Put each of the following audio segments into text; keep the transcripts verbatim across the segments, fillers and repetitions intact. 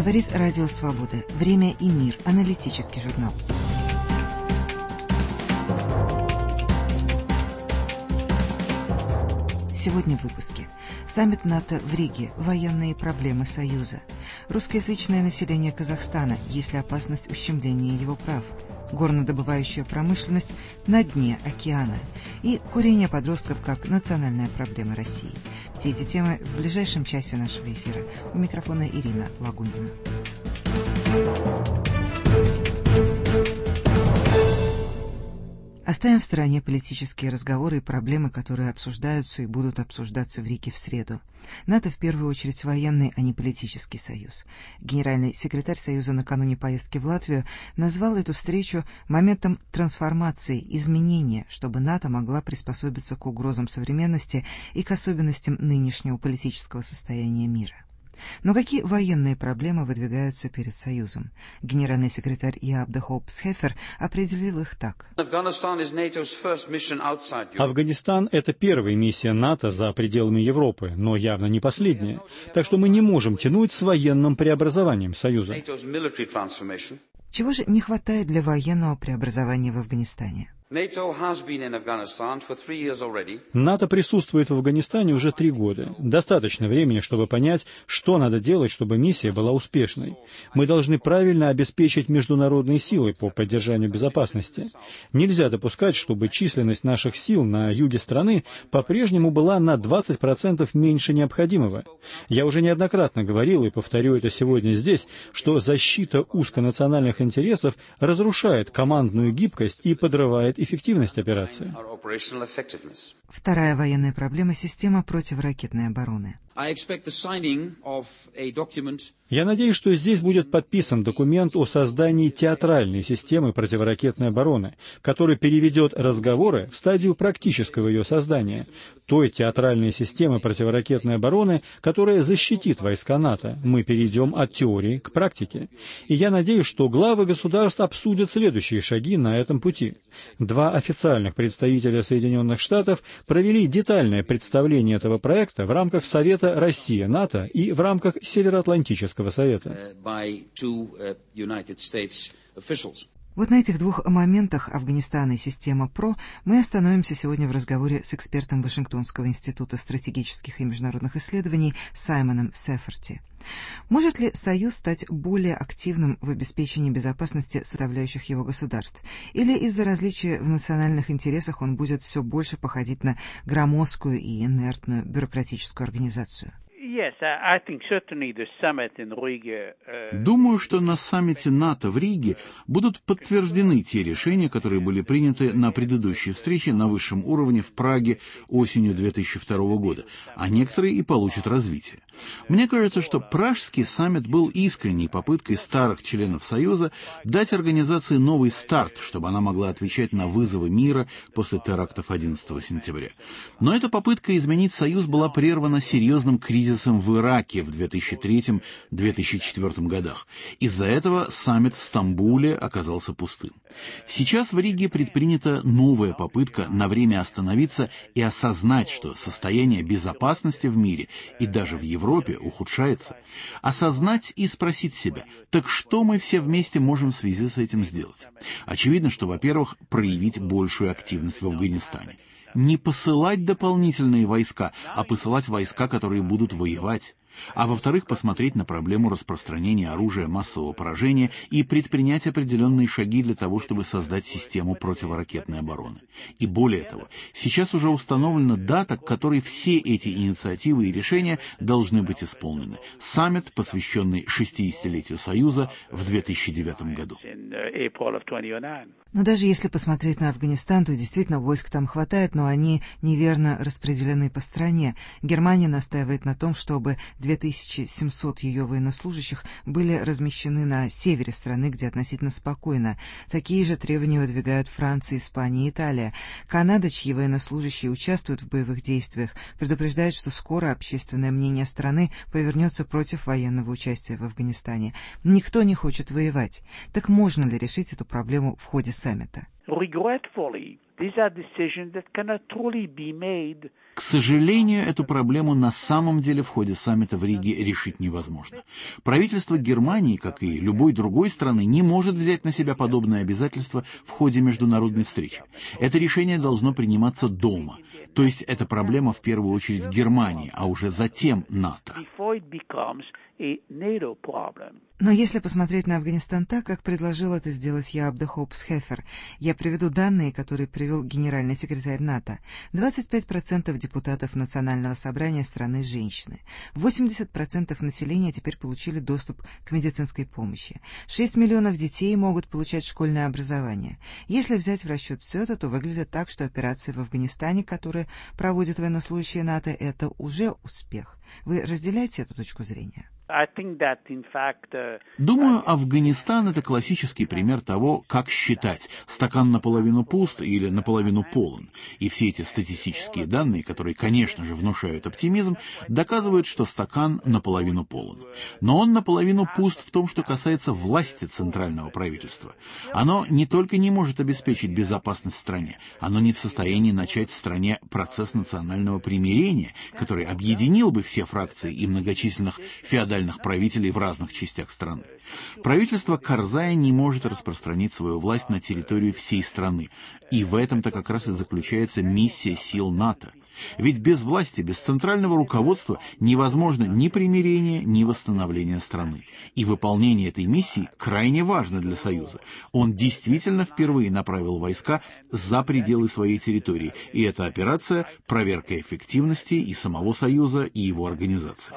Говорит Радио Свобода. Время и мир. Аналитический журнал. Сегодня в выпуске. Саммит НАТО в Риге. Военные проблемы Союза. Русскоязычное население Казахстана. Есть ли опасность ущемления его прав? Горнодобывающая промышленность на дне океана. И курение подростков как национальная проблема России. Все эти темы в ближайшем часе нашего эфира. У микрофона Ирина Лагунина. Оставим в стороне политические разговоры и проблемы, которые обсуждаются и будут обсуждаться в Риге в среду. НАТО в первую очередь военный, а не политический союз. Генеральный секретарь Союза накануне поездки в Латвию назвал эту встречу моментом трансформации, изменения, чтобы НАТО могла приспособиться к угрозам современности и к особенностям нынешнего политического состояния мира. Но какие военные проблемы выдвигаются перед Союзом? Генеральный секретарь Jaap de Hoop Scheffer определил их так. Афганистан — это первая миссия НАТО за пределами Европы, но явно не последняя. Так что мы не можем тянуть с военным преобразованием Союза. Чего же не хватает для военного преобразования в Афганистане? НАТО присутствует в Афганистане уже три года. Достаточно времени, чтобы понять, что надо делать, чтобы миссия была успешной. Мы должны правильно обеспечить международные силы по поддержанию безопасности. Нельзя допускать, чтобы численность наших сил на юге страны по-прежнему была на двадцать процентов меньше необходимого. Я уже неоднократно говорил и повторю это сегодня здесь, что защита узконациональных интересов разрушает командную гибкость и подрывает эффективность операции. Вторая военная проблема — система противоракетной обороны. Я надеюсь, что здесь будет подписан документ о создании театральной системы противоракетной обороны, который переведет разговоры в стадию практического ее создания, той театральной системы противоракетной обороны, которая защитит войска НАТО. Мы перейдем от теории к практике. И я надеюсь, что главы государств обсудят следующие шаги на этом пути. Два официальных представителя Соединенных Штатов провели детальное представление этого проекта в рамках Совета Россия-НАТО и в рамках Североатлантического совета. Вот на этих двух моментах Афганистана и система ПРО мы остановимся сегодня в разговоре с экспертом Вашингтонского института стратегических и международных исследований Саймоном Сеферти. Может ли Союз стать более активным в обеспечении безопасности составляющих его государств? Или из-за различия в национальных интересах он будет все больше походить на громоздкую и инертную бюрократическую организацию? Думаю, что на саммите НАТО в Риге будут подтверждены те решения, которые были приняты на предыдущей встрече на высшем уровне в Праге осенью две тысячи второго года, а некоторые и получат развитие. Мне кажется, что Пражский саммит был искренней попыткой старых членов Союза дать организации новый старт, чтобы она могла отвечать на вызовы мира после терактов одиннадцатого сентября. Но эта попытка изменить Союз была прервана серьезным кризисом в Ираке в две тысячи третьем — две тысячи четвёртом годах. Из-за этого саммит в Стамбуле оказался пустым. Сейчас в Риге предпринята новая попытка на время остановиться и осознать, что состояние безопасности в мире и даже в Европе ухудшается. Осознать и спросить себя, так что мы все вместе можем в связи с этим сделать? Очевидно, что, во-первых, проявить большую активность в Афганистане. Не посылать дополнительные войска, а посылать войска, которые будут воевать. А во-вторых, посмотреть на проблему распространения оружия массового поражения и предпринять определенные шаги для того, чтобы создать систему противоракетной обороны. И более того, сейчас уже установлена дата, к которой все эти инициативы и решения должны быть исполнены. Саммит, посвященный шестидесятилетию Союза в две тысячи девятом году. Но даже если посмотреть на Афганистан, то действительно войск там хватает, но они неверно распределены по стране. Германия настаивает на том, чтобы две тысячи семьсот ее военнослужащих были размещены на севере страны, где относительно спокойно. Такие же требования выдвигают Франция, Испания и Италия. Канада, чьи военнослужащие участвуют в боевых действиях, предупреждает, что скоро общественное мнение страны повернется против военного участия в Афганистане. Никто не хочет воевать. Так можно ли решить эту проблему в ходе саммита? К сожалению, эту проблему на самом деле в ходе саммита в Риге решить невозможно. Правительство Германии, как и любой другой страны, не может взять на себя подобное обязательство в ходе международной встречи. Это решение должно приниматься дома. То есть это проблема в первую очередь Германии, а уже затем НАТО. Но если посмотреть на Афганистан так, как предложил это сделать Jaap de Hoop Scheffer, я приведу данные, которые привел генеральный секретарь НАТО. двадцать пять процентов депутатов Национального собрания страны – женщины. восемьдесят процентов населения теперь получили доступ к медицинской помощи. шесть миллионов детей могут получать школьное образование. Если взять в расчет все это, то выглядит так, что операции в Афганистане, которые проводят военнослужащие НАТО, это уже успех. Вы разделяете эту точку зрения? Думаю, Афганистан — это классический пример того, как считать, стакан наполовину пуст или наполовину полон. И все эти статистические данные, которые, конечно же, внушают оптимизм, доказывают, что стакан наполовину полон. Но он наполовину пуст в том, что касается власти центрального правительства. Оно не только не может обеспечить безопасность в стране, оно не в состоянии начать в стране процесс национального примирения, который объединил бы все фракции и многочисленных феодальных правителей в разных частях страны. Правительство Карзая не может распространить свою власть на территорию всей страны, и в этом-то как раз и заключается миссия сил НАТО. Ведь без власти, без центрального руководства невозможно ни примирение, ни восстановление страны. И выполнение этой миссии крайне важно для Союза. Он действительно впервые направил войска за пределы своей территории, и эта операция – проверка эффективности и самого Союза, и его организации.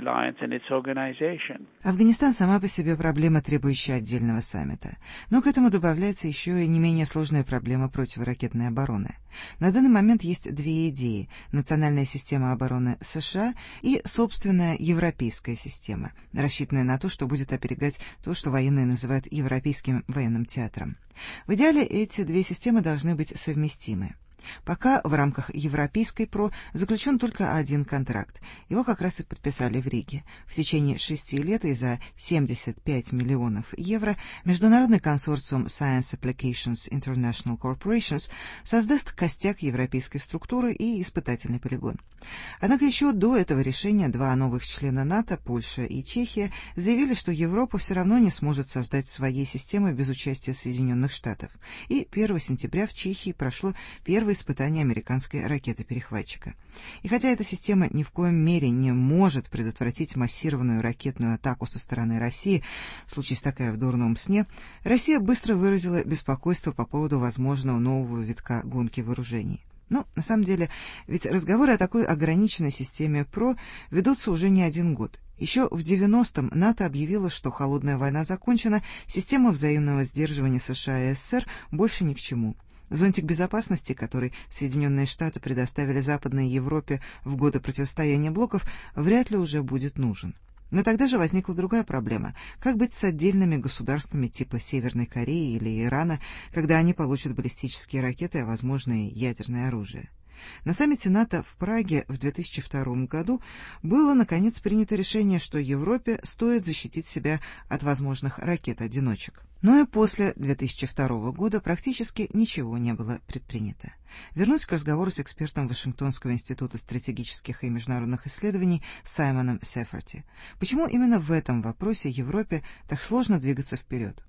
Афганистан сама по себе проблема, требующая отдельного саммита. Но к этому добавляется еще и не менее сложная проблема противоракетной обороны. На данный момент есть две идеи – национальная система обороны США и собственная европейская система, рассчитанная на то, что будет оберегать то, что военные называют европейским военным театром. В идеале эти две системы должны быть совместимы. Пока в рамках Европейской ПРО заключен только один контракт. Его как раз и подписали в Риге. В течение шести лет и за семьдесят пять миллионов евро международный консорциум Science Applications International Corporations создаст костяк европейской структуры и испытательный полигон. Однако еще до этого решения два новых члена НАТО, Польша и Чехия, заявили, что Европа все равно не сможет создать своей системы без участия Соединенных Штатов. И первого сентября в Чехии прошло первое испытание американской ракеты-перехватчика. И хотя эта система ни в коем мере не может предотвратить массированную ракетную атаку со стороны России, случись такая в дурном сне, Россия быстро выразила беспокойство по поводу возможного нового витка гонки вооружений. Но, на самом деле, ведь разговоры о такой ограниченной системе ПРО ведутся уже не один год. Еще в девяностом НАТО объявило, что холодная война закончена, система взаимного сдерживания США и СССР больше ни к чему. Зонтик безопасности, который Соединенные Штаты предоставили Западной Европе в годы противостояния блоков, вряд ли уже будет нужен. Но тогда же возникла другая проблема. Как быть с отдельными государствами типа Северной Кореи или Ирана, когда они получат баллистические ракеты, а возможно и ядерное оружие? На саммите НАТО в Праге в две тысячи втором году было, наконец, принято решение, что Европе стоит защитить себя от возможных ракет-одиночек. Но и после две тысячи второго года практически ничего не было предпринято. Вернусь к разговору с экспертом Вашингтонского института стратегических и международных исследований Саймоном Сеферти. Почему именно в этом вопросе Европе так сложно двигаться вперед?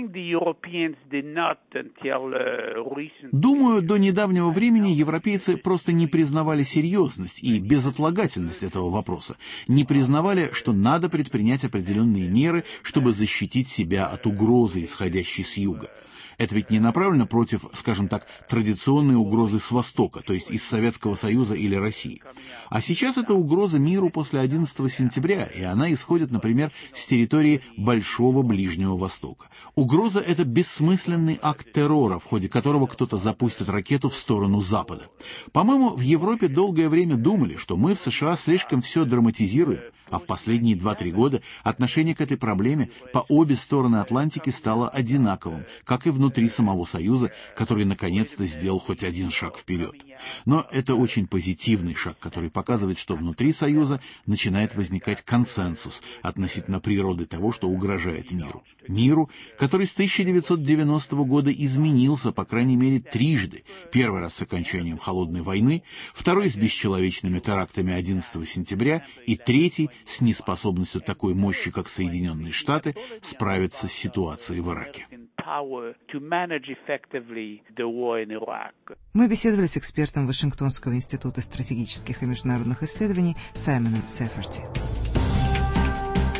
Думаю, до недавнего времени европейцы просто не признавали серьезность и безотлагательность этого вопроса, не признавали, что надо предпринять определенные меры, чтобы защитить себя от угрозы, исходящей с юга. Это ведь не направлено против, скажем так, традиционной угрозы с Востока, то есть из Советского Союза или России. А сейчас это угроза миру после одиннадцатого сентября, и она исходит, например, с территории Большого Ближнего Востока. Угроза — это бессмысленный акт террора, в ходе которого кто-то запустит ракету в сторону Запада. По-моему, в Европе долгое время думали, что мы в США слишком все драматизируем, а в последние два-три года отношение к этой проблеме по обе стороны Атлантики стало одинаковым, как и внутри самого Союза, который наконец-то сделал хоть один шаг вперед. Но это очень позитивный шаг, который показывает, что внутри Союза начинает возникать консенсус относительно природы того, что угрожает миру. Миру, который с тысяча девятьсот девяностого года изменился, по крайней мере, трижды. Первый раз с окончанием Холодной войны, второй с бесчеловечными терактами одиннадцатого сентября и третий с неспособностью такой мощи, как Соединенные Штаты, справиться с ситуацией в Ираке. Мы беседовали с экспертом Вашингтонского института стратегических и международных исследований Саймоном Сеферти.